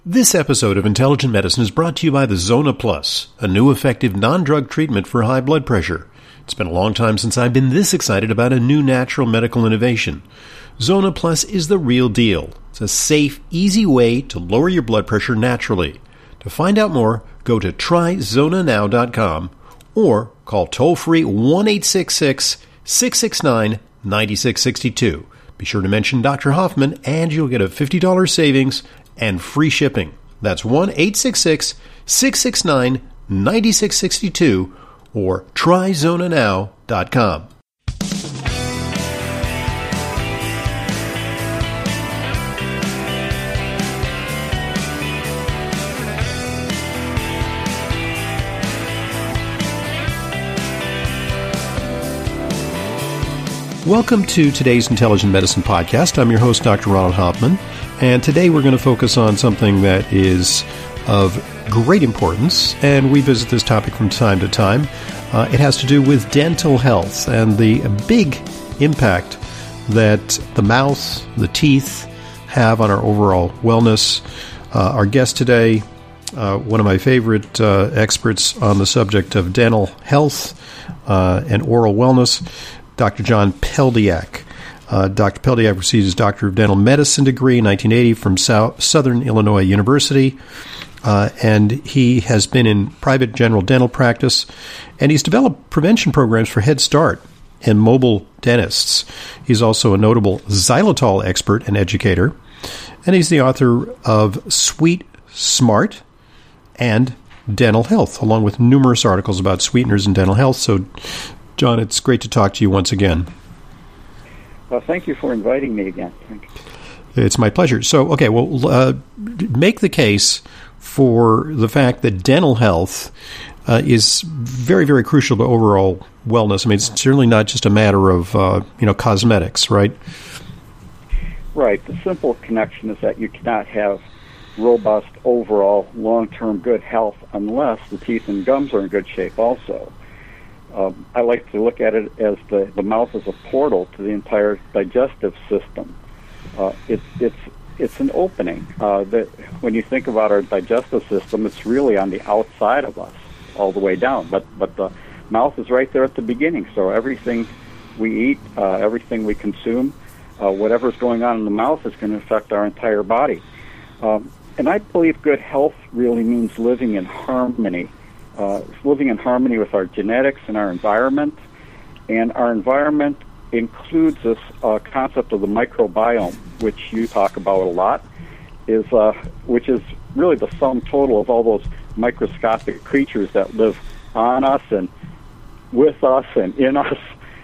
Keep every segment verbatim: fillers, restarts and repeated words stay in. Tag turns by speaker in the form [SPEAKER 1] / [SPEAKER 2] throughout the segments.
[SPEAKER 1] This episode of Intelligent Medicine is brought to you by the Zona Plus, a new effective non-drug treatment for high blood pressure. It's been a long time since I've been this excited about a new natural medical innovation. Zona Plus is the real deal. It's a safe, easy way to lower your blood pressure naturally. To find out more, go to try zona now dot com or call toll-free one eight six six, six six nine, nine six six two. Be sure to mention Doctor Hoffman and you'll get a fifty dollars savings and free shipping. That's one eight six six, six six nine, nine six six two or try zona now dot com. Welcome to today's Intelligent Medicine Podcast. I'm your host, Doctor Ronald Hoffman, and today we're going to focus on something that is of great importance, and we visit this topic from time to time. Uh, it has to do with dental health and the big impact that the mouth, the teeth have on our overall wellness. Uh, our guest today, uh, one of my favorite uh, experts on the subject of dental health uh, and oral wellness, Doctor John Peldiak. Uh, Doctor Peldiak received his Doctor of Dental Medicine degree in nineteen eighty from South, Southern Illinois University, uh, and he has been in private general dental practice, and he's developed prevention programs for Head Start and mobile dentists. He's also a notable xylitol expert and educator, and he's the author of Sweet Smart and Dental Health, along with numerous articles about sweeteners and dental health. So, John, it's great to talk to you once again.
[SPEAKER 2] Well, thank you for inviting me again. Thank you.
[SPEAKER 1] It's my pleasure. So, okay, well, uh, make the case for the fact that dental health uh, is very, very crucial to overall wellness. I mean, it's certainly not just a matter of, uh, you know, cosmetics, right?
[SPEAKER 2] Right. The simple connection is that you cannot have robust, overall, long-term good health unless the teeth and gums are in good shape also. Um, I like to look at it as the, the mouth is a portal to the entire digestive system. Uh, it's it's it's an opening. Uh, that when you think about our digestive system, it's really on the outside of us, all the way down. But but the mouth is right there at the beginning. So everything we eat, uh, everything we consume, uh, whatever's going on in the mouth is going to affect our entire body. Um, and I believe good health really means living in harmony. Uh, living in harmony with our genetics and our environment. And our environment includes this uh, concept of the microbiome, which you talk about a lot, is uh, which is really the sum total of all those microscopic creatures that live on us and with us and in us.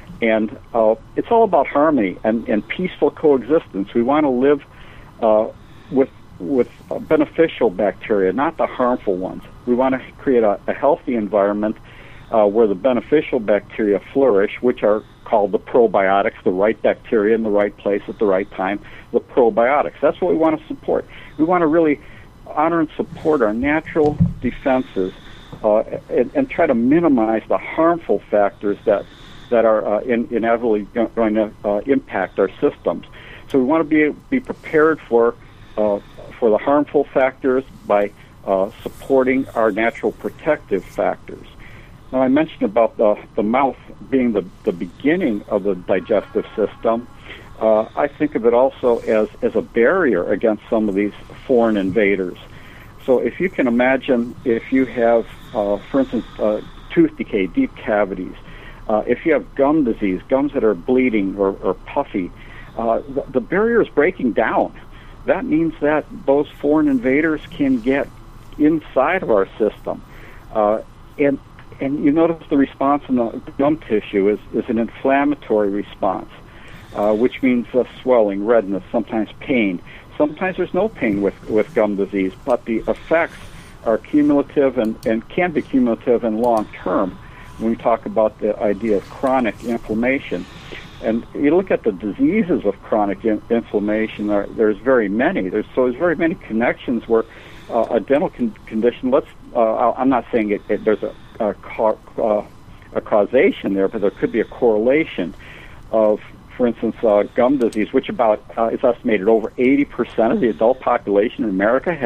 [SPEAKER 2] And uh, it's all about harmony and, and peaceful coexistence. We want to live uh, with with uh, beneficial bacteria, not the harmful ones. We want to create a, a healthy environment uh, where the beneficial bacteria flourish, which are called the probiotics, the right bacteria in the right place at the right time, the probiotics. That's what we want to support. We want to really honor and support our natural defenses uh, and, and try to minimize the harmful factors that, that are uh, in, inevitably going to uh, impact our systems. So we want to be, be prepared for uh, for the harmful factors by uh, supporting our natural protective factors. Now, I mentioned about the, the mouth being the, the beginning of the digestive system. Uh, I think of it also as, as a barrier against some of these foreign invaders. So if you can imagine, if you have, uh, for instance, uh, tooth decay, deep cavities, uh, if you have gum disease, gums that are bleeding or, or puffy, uh, the, the barrier is breaking down. That means that those foreign invaders can get inside of our system. Uh, and and you notice the response in the gum tissue is, is an inflammatory response, uh, which means uh, swelling, redness, sometimes pain. Sometimes there's no pain with, with gum disease, but the effects are cumulative and, and can be cumulative and long-term when we talk about the idea of chronic inflammation. And you look at the diseases of chronic in- inflammation, there, there's very many. There's, so there's very many connections where uh, a dental con- condition, let's, uh, I'm not saying it, it, there's a, a, ca- uh, a causation there, but there could be a correlation of, for instance, uh, gum disease, which about uh, is estimated over eighty percent of the adult population in America has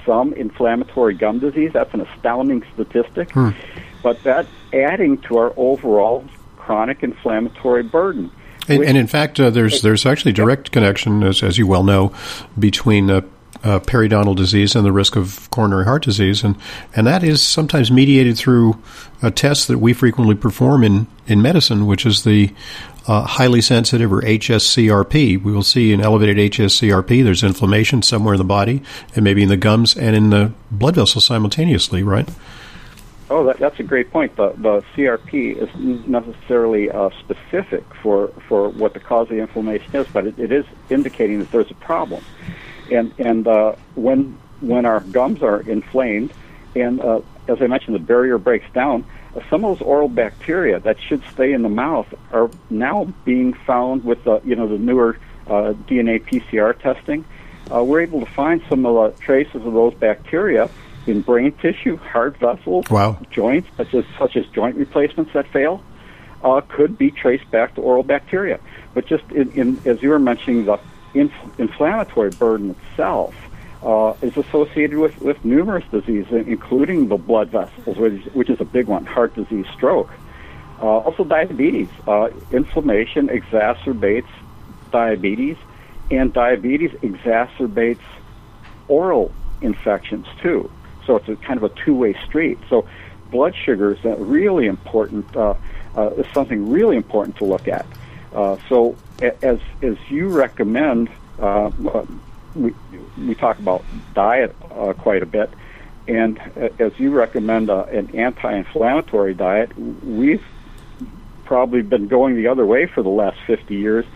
[SPEAKER 2] some inflammatory gum disease. That's an astounding statistic.
[SPEAKER 1] Hmm.
[SPEAKER 2] But that's adding to our overall chronic inflammatory burden.
[SPEAKER 1] And, and in fact, uh, there's there's actually direct connection, as, as you well know, between uh, uh, periodontal disease and the risk of coronary heart disease, and, and that is sometimes mediated through a test that we frequently perform in, in medicine, which is the uh, highly sensitive, or H S C R P. We will see an elevated H S C R P. There's inflammation somewhere in the body, and maybe in the gums and in the blood vessels simultaneously, right?
[SPEAKER 2] Oh, that, that's a great point. The, the C R P isn't necessarily uh, specific for, for what the cause of the inflammation is, but it, it is indicating that there's a problem. And and uh, when when our gums are inflamed, and uh, as I mentioned, the barrier breaks down, uh, some of those oral bacteria that should stay in the mouth are now being found with the you know the newer uh, D N A P C R testing. Uh, we're able to find some of the traces of those bacteria in brain tissue, heart vessels,
[SPEAKER 1] wow.
[SPEAKER 2] joints, such as such as joint replacements that fail, uh, could be traced back to oral bacteria. But just in, in, as you were mentioning, the inf- inflammatory burden itself uh, is associated with, with numerous diseases, including the blood vessels, which, which is a big one, heart disease, stroke. Uh, also diabetes. Uh, inflammation exacerbates diabetes, and diabetes exacerbates oral infections too. So it's a kind of a two-way street. So blood sugar is a really important, uh, uh, is something really important to look at. Uh, so as as you recommend, uh, we we talk about diet uh, quite a bit, and as you recommend uh, an anti-inflammatory diet, we've probably been going the other way for the last fifty years.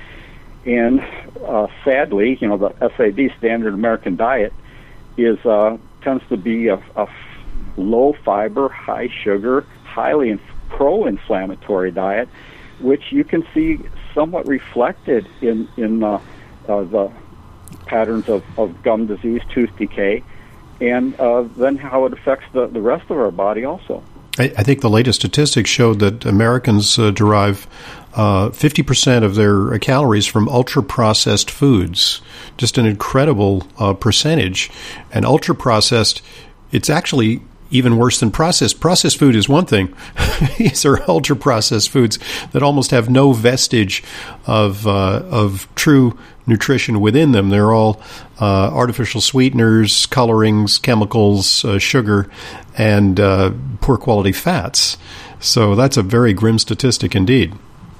[SPEAKER 2] And uh, sadly, you know, the S A D, Standard American Diet, is uh, tends to be a, a low fiber, high sugar, highly inf- pro-inflammatory diet, which you can see somewhat reflected in in uh, uh, the patterns of, of gum disease, tooth decay, and uh, then how it affects the, the rest of our body also.
[SPEAKER 1] I, I think the latest statistics showed that Americans uh, derive uh, fifty percent of their uh, calories from ultra-processed foods, just an incredible uh, percentage. And ultra-processed, it's actually even worse than processed. Processed food is one thing. These are ultra-processed foods that almost have no vestige of uh, of true nutrition within them. They're all uh, artificial sweeteners, colorings, chemicals, uh, sugar, and uh, poor quality fats. So that's a very grim statistic indeed.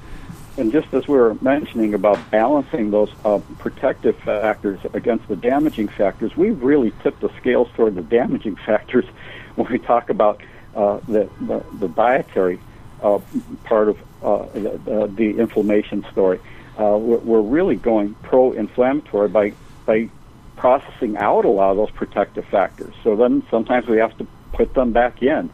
[SPEAKER 2] And just as we were mentioning about balancing those uh, protective factors against the damaging factors, we've really tipped the scales toward the damaging factors when we talk about uh, the, the, the dietary uh, part of uh, the, the inflammation story. Uh, we're, we're really going pro-inflammatory by by processing out a lot of those protective factors. So then sometimes we have to put them back in.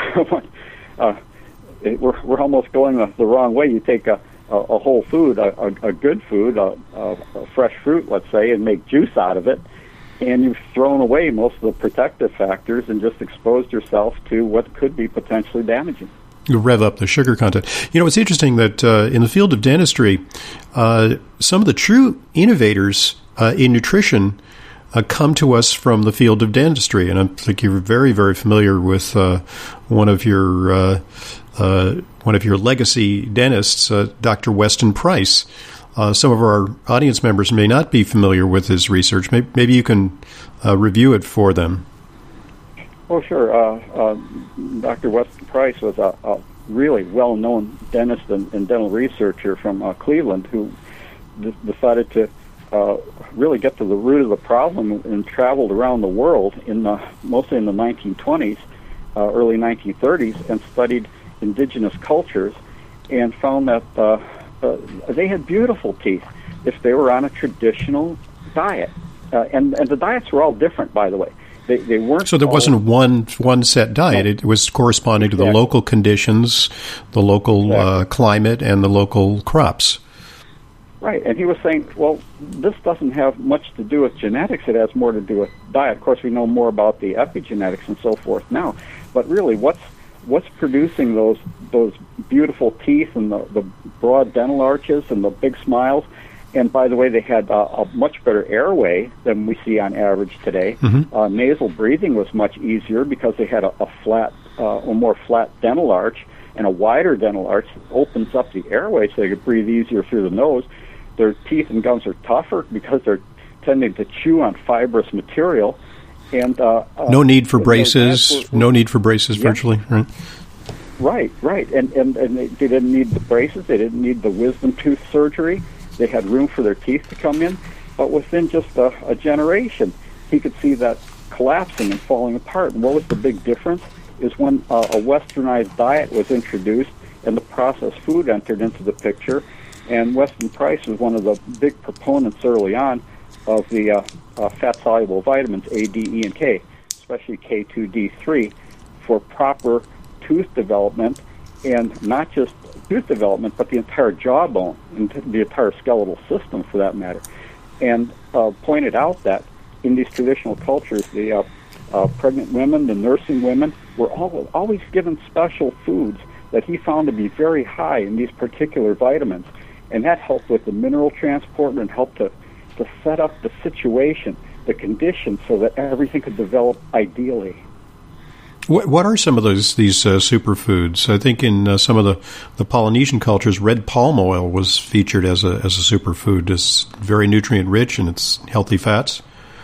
[SPEAKER 2] uh, it, we're we're almost going the, the wrong way. You take a a, a whole food, a, a, a good food, a, a, a fresh fruit, let's say, and make juice out of it, and you've thrown away most of the protective factors and just exposed yourself to what could be potentially damaging.
[SPEAKER 1] You rev up the sugar content. You know, it's interesting that uh, in the field of dentistry, uh, some of the true innovators uh, in nutrition uh, come to us from the field of dentistry. And I think you're very, very familiar with uh, one of your uh, uh, one of your legacy dentists, uh, Doctor Weston Price. Uh, some of our audience members may not be familiar with his research. Maybe, maybe you can uh, review it for them.
[SPEAKER 2] Oh, sure. Uh, uh, Doctor Weston Price was a, a really well-known dentist and, and dental researcher from uh, Cleveland who d- decided to uh, really get to the root of the problem and traveled around the world, in the, mostly in the nineteen twenties, uh, early nineteen thirties, and studied indigenous cultures and found that uh, uh, they had beautiful teeth if they were on a traditional diet. Uh, and, and the diets were all different, by the way. They, they weren't.
[SPEAKER 1] So there wasn't one one set diet. No. It was corresponding exactly. to the local conditions, the local exactly. uh, climate, and the local crops.
[SPEAKER 2] Right, and he was saying, well, this doesn't have much to do with genetics. It has more to do with diet. Of course, we know more about the epigenetics and so forth now. But really, what's what's producing those those beautiful teeth and the, the broad dental arches and the big smiles And by the way, they had uh, a much better airway than we see on average today.
[SPEAKER 1] Mm-hmm.
[SPEAKER 2] Uh, nasal breathing was much easier because they had a, a flat, uh, a more flat dental arch and a wider dental arch that opens up the airway so they could breathe easier through the nose. Their teeth and gums are tougher because they're tending to chew on fibrous material. And uh,
[SPEAKER 1] no need for braces. Were, no need for braces, yeah. virtually, right?
[SPEAKER 2] Right, right. And and and they, they didn't need the braces. They didn't need the wisdom tooth surgery. They had room for their teeth to come in. But within just a, a generation, he could see that collapsing and falling apart. And what was the big difference is when uh, a westernized diet was introduced and the processed food entered into the picture. And Weston Price was one of the big proponents early on of the uh, uh, fat-soluble vitamins A, D, E, and K, especially K two D three, for proper tooth development, and not just tooth development, but the entire jawbone and the entire skeletal system, for that matter. And uh, pointed out that in these traditional cultures, the uh, uh, pregnant women, the nursing women, were all, always given special foods that he found to be very high in these particular vitamins. And that helped with the mineral transport and helped to, to set up the situation, the conditions, so that everything could develop ideally.
[SPEAKER 1] What, what are some of those these uh, superfoods? I think in uh, some of the, the Polynesian cultures, red palm oil was featured as a as a superfood. It's very nutrient rich and it's healthy fats.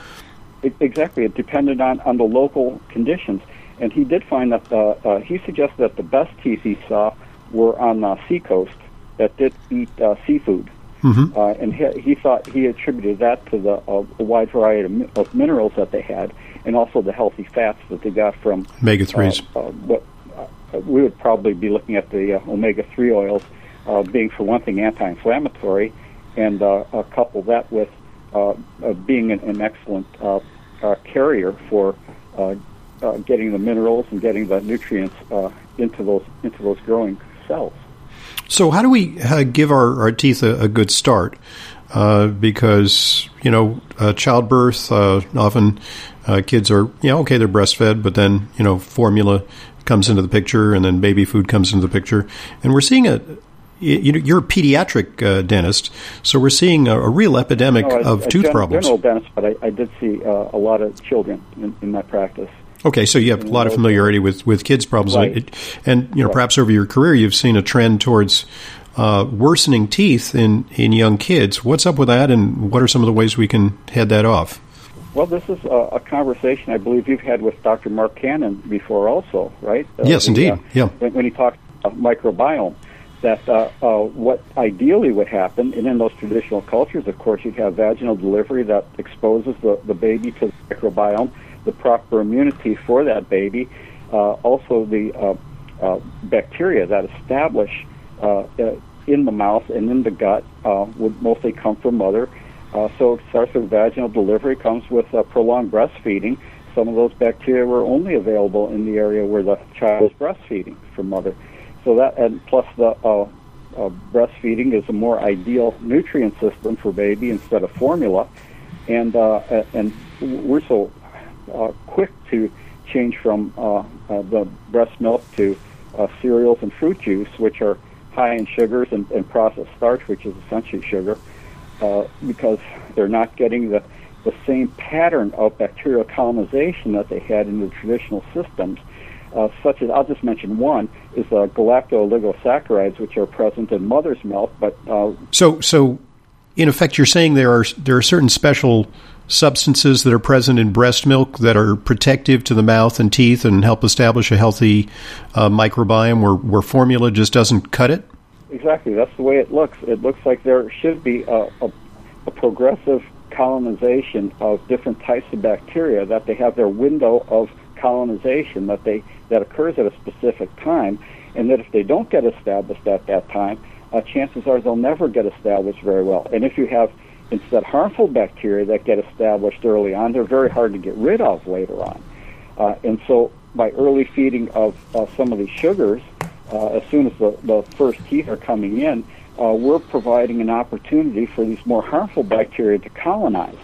[SPEAKER 2] It, exactly. It depended on, on the local conditions. And he did find that the, uh, he suggested that the best teeth he saw were on the seacoast that did eat uh, seafood.
[SPEAKER 1] Mm-hmm.
[SPEAKER 2] Uh, and he, he thought he attributed that to the uh, a wide variety of, of minerals that they had, and also the healthy fats that they got from
[SPEAKER 1] omega threes.
[SPEAKER 2] Uh, uh, what uh, we would probably be looking at the uh, omega three oils uh, being, for one thing, anti-inflammatory, and uh, uh, couple that with uh, uh, being an, an excellent uh, uh, carrier for uh, uh, getting the minerals and getting the nutrients uh, into those into those growing cells.
[SPEAKER 1] So how do we uh, give our, our teeth a, a good start? Uh, because, you know, uh, childbirth, uh, often uh, kids are, you know, okay, they're breastfed, but then, you know, formula comes into the picture and then baby food comes into the picture. And we're seeing a, you know, you're a pediatric uh, dentist, so we're seeing a, a real epidemic
[SPEAKER 2] no,
[SPEAKER 1] of
[SPEAKER 2] a
[SPEAKER 1] tooth
[SPEAKER 2] gen-
[SPEAKER 1] problems.
[SPEAKER 2] General dentist, but I, I did see uh, a lot of children in, in my practice.
[SPEAKER 1] Okay, so you have a lot of familiarity with, with kids' problems.
[SPEAKER 2] Right.
[SPEAKER 1] It, and, you know,
[SPEAKER 2] right.
[SPEAKER 1] perhaps over your career you've seen a trend towards uh, worsening teeth in, in young kids. What's up with that, and what are some of the ways we can head that off?
[SPEAKER 2] Well, this is a, a conversation I believe you've had with Doctor Mark Cannon before also, right? Uh,
[SPEAKER 1] yes,
[SPEAKER 2] the,
[SPEAKER 1] indeed,
[SPEAKER 2] uh,
[SPEAKER 1] yeah.
[SPEAKER 2] When, when he talked about microbiome, that uh, uh, what ideally would happen, and in those traditional cultures, of course, you'd have vaginal delivery that exposes the, the baby to the microbiome, the proper immunity for that baby, uh, also the uh, uh, bacteria that establish uh, uh, in the mouth and in the gut uh, would mostly come from mother. Uh, so it starts with vaginal delivery, comes with uh, prolonged breastfeeding. Some of those bacteria were only available in the area where the child was breastfeeding from mother. So that, and plus the uh, uh, breastfeeding is a more ideal nutrient system for baby instead of formula. And uh, and we're so Uh, quick to change from uh, uh, the breast milk to uh, cereals and fruit juice, which are high in sugars and, and processed starch, which is essentially sugar, uh, because they're not getting the, the same pattern of bacterial colonization that they had in the traditional systems, uh, such as, I'll just mention one, is uh, galacto-oligosaccharides, which are present in mother's milk. But uh,
[SPEAKER 1] so, so in effect, you're saying there are there are certain special substances that are present in breast milk that are protective to the mouth and teeth and help establish a healthy uh, microbiome where, where formula just doesn't cut it?
[SPEAKER 2] Exactly. That's the way it looks. It looks like there should be a, a, a progressive colonization of different types of bacteria, that they have their window of colonization that they that occurs at a specific time, and that if they don't get established at that time, uh, chances are they'll never get established very well. And if you have instead harmful bacteria that get established early on, they're very hard to get rid of later on. Uh, and so by early feeding of uh, some of these sugars, uh, as soon as the, the first teeth are coming in, uh, we're providing an opportunity for these more harmful bacteria to colonize.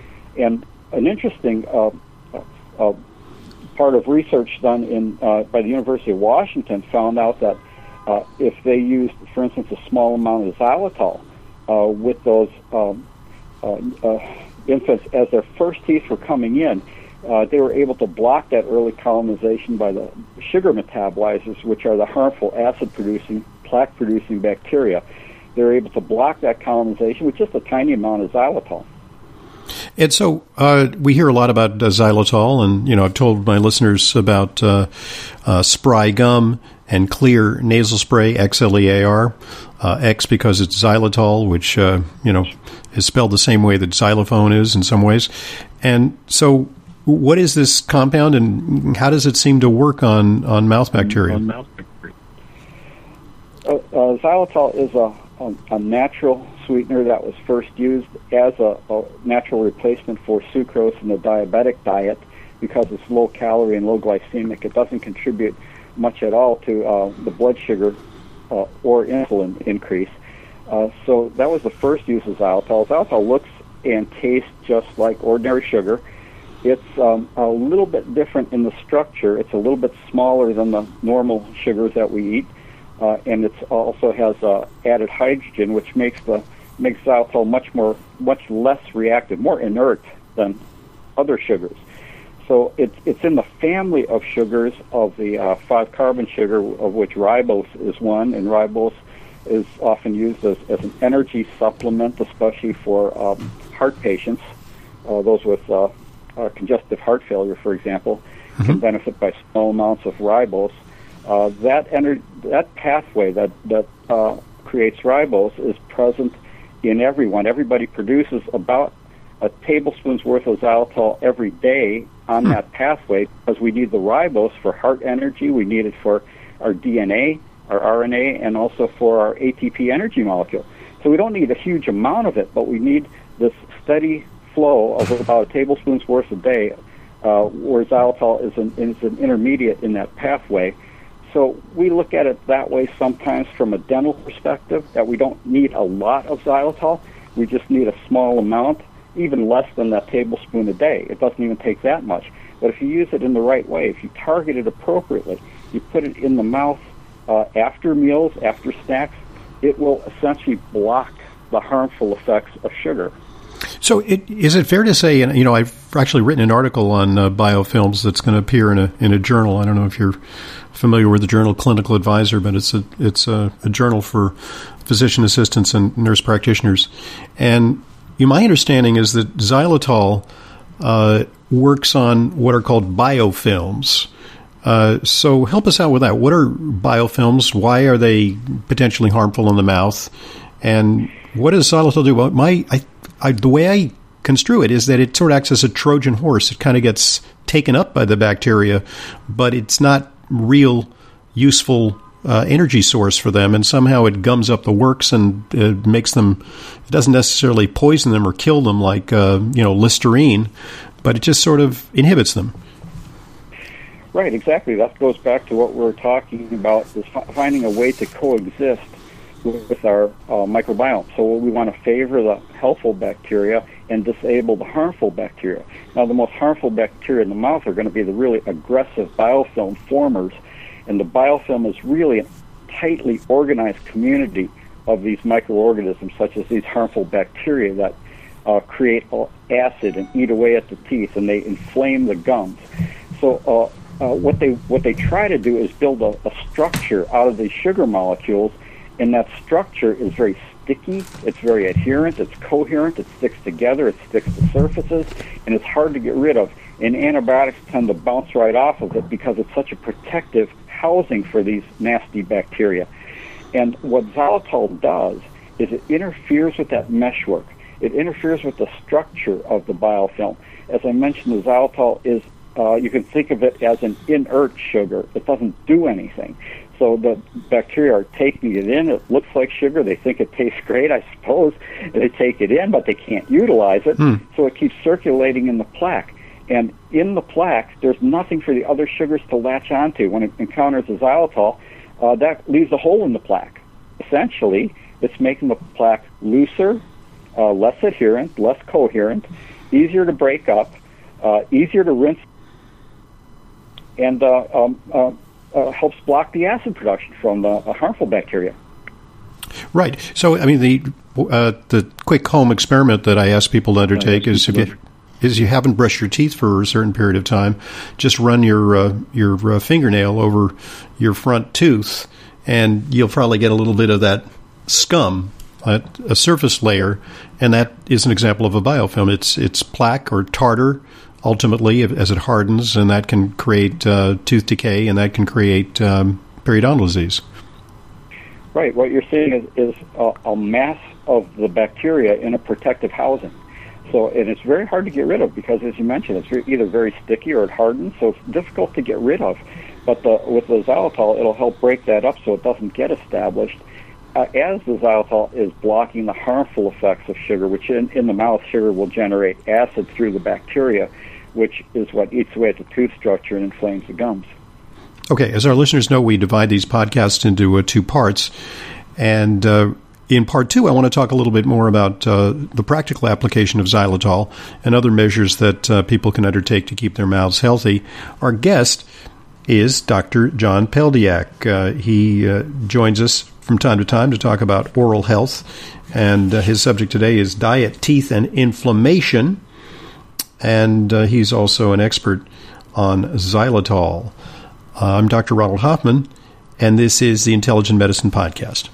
[SPEAKER 2] And an interesting uh, uh, part of research done in uh, by the University of Washington found out that uh, if they used, for instance, a small amount of xylitol uh, with those um, uh, uh, infants as their first teeth were coming in. Uh, they were able to block that early colonization by the sugar metabolizers, which are the harmful acid-producing, plaque-producing bacteria. They were able to block that colonization with just a tiny amount of xylitol.
[SPEAKER 1] And so uh, we hear a lot about uh, xylitol, and you know I've told my listeners about uh, uh, Spry gum and Clear nasal spray, X L E A R, uh, X because it's xylitol, which uh, you know is spelled the same way that xylophone is in some ways. And so, what is this compound, and how does it seem to work on, on mouth bacteria?
[SPEAKER 2] On mouth bacteria. Uh, uh, xylitol is a, a, a natural sweetener that was first used as a, a natural replacement for sucrose in the diabetic diet because it's low calorie and low glycemic. It doesn't contribute much at all to uh, the blood sugar uh, or insulin increase. Uh, so that was the first use of xylitol. Xylitol looks and tastes just like ordinary sugar. It's um, a little bit different in the structure. It's a little bit smaller than the normal sugars that we eat, uh, and it also has uh, added hydrogen, which makes the makes xylitol much more, much less reactive, more inert than other sugars. So it's it's in the family of sugars of the uh, five-carbon sugar, of which ribose is one, and ribose is often used as, as an energy supplement, especially for um, heart patients, uh, those with uh, uh, congestive heart failure, for example, mm-hmm. can benefit by small amounts of ribose. Uh, that ener- that pathway that that uh, creates ribose is present in everyone. Everybody produces about a tablespoon's worth of xylitol every day on that pathway because we need the ribose for heart energy. We need it for our D N A, our R N A, and also for our A T P energy molecule. So we don't need a huge amount of it, but we need this steady flow of about a tablespoon's worth a day, uh, where xylitol is an, is an intermediate in that pathway. So we look at it that way sometimes from a dental perspective, that we don't need a lot of xylitol. We just need a small amount, even less than that tablespoon a day. It doesn't even take that much. But if you use it in the right way, if you target it appropriately, you put it in the mouth uh, after meals, after snacks, it will essentially block the harmful effects of sugar.
[SPEAKER 1] So it, is it fair to say, and you know, I've actually written an article on uh, biofilms that's going to appear in a in a journal. I don't know if you're familiar with the journal Clinical Advisor, but it's a it's a, a journal for physician assistants and nurse practitioners. And you know, my understanding is that xylitol uh, works on what are called biofilms. Uh, so help us out with that. What are biofilms? Why are they potentially harmful in the mouth? And what does xylitol do? Well, my I, I, the way I construe it is that it sort of acts as a Trojan horse. It kind of gets taken up by the bacteria, but it's not real useful uh, energy source for them, and somehow it gums up the works and uh, makes them. It doesn't necessarily poison them or kill them like uh, you know Listerine, but it just sort of inhibits them.
[SPEAKER 2] Right, exactly. That goes back to what we're talking about: is finding a way to coexist with our uh, microbiome. So we want to favor the helpful bacteria and disable the harmful bacteria. Now, the most harmful bacteria in the mouth are going to be the really aggressive biofilm formers, and the biofilm is really a tightly organized community of these microorganisms, such as these harmful bacteria that uh, create acid and eat away at the teeth, and they inflame the gums. So uh, uh, what they what they try to do is build a, a structure out of these sugar molecules, and that structure is very sticky, it's very adherent, it's coherent, it sticks together, it sticks to surfaces, and it's hard to get rid of. And antibiotics tend to bounce right off of it because it's such a protective housing for these nasty bacteria. And what xylitol does is it interferes with that meshwork. It interferes with the structure of the biofilm. As I mentioned, the xylitol is, uh, you can think of it as an inert sugar. It doesn't do anything. So the bacteria are taking it in. It looks like sugar. They think it tastes great, I suppose. They take it in, but they can't utilize it. Hmm. So it keeps circulating in the plaque. And in the plaque, there's nothing for the other sugars to latch onto. When it encounters the xylitol, uh, that leaves a hole in the plaque. Essentially, it's making the plaque looser, uh, less adherent, less coherent, easier to break up, uh, easier to rinse, and uh, um, uh, uh, helps block the acid production from the uh, harmful bacteria.
[SPEAKER 1] Right. So, I mean, the uh, the quick home experiment that I ask people to undertake is if you, is you haven't brushed your teeth for a certain period of time, just run your uh, your uh, fingernail over your front tooth, and you'll probably get a little bit of that scum, uh, a surface layer, and that is an example of a biofilm. It's it's plaque or tartar, ultimately, as it hardens, and that can create uh, tooth decay, and that can create um, periodontal disease.
[SPEAKER 2] Right. What you're seeing is, is a, a mass of the bacteria in a protective housing. So, and it's very hard to get rid of because, as you mentioned, it's re- either very sticky or it hardens, so it's difficult to get rid of. But the, with the xylitol, it'll help break that up so it doesn't get established. Uh, as the xylitol is blocking the harmful effects of sugar, which in, in the mouth, sugar will generate acid through the bacteria, which is what eats away at the tooth structure and inflames the gums.
[SPEAKER 1] Okay, as our listeners know, we divide these podcasts into uh, two parts. And uh, in part two, I want to talk a little bit more about uh, the practical application of xylitol and other measures that uh, people can undertake to keep their mouths healthy. Our guest is Doctor John Peldiak. Uh, he uh, joins us from time to time to talk about oral health. And uh, his subject today is diet, teeth, and inflammation. And uh, he's also an expert on xylitol. Uh, I'm Doctor Ronald Hoffman, and this is the Intelligent Medicine Podcast.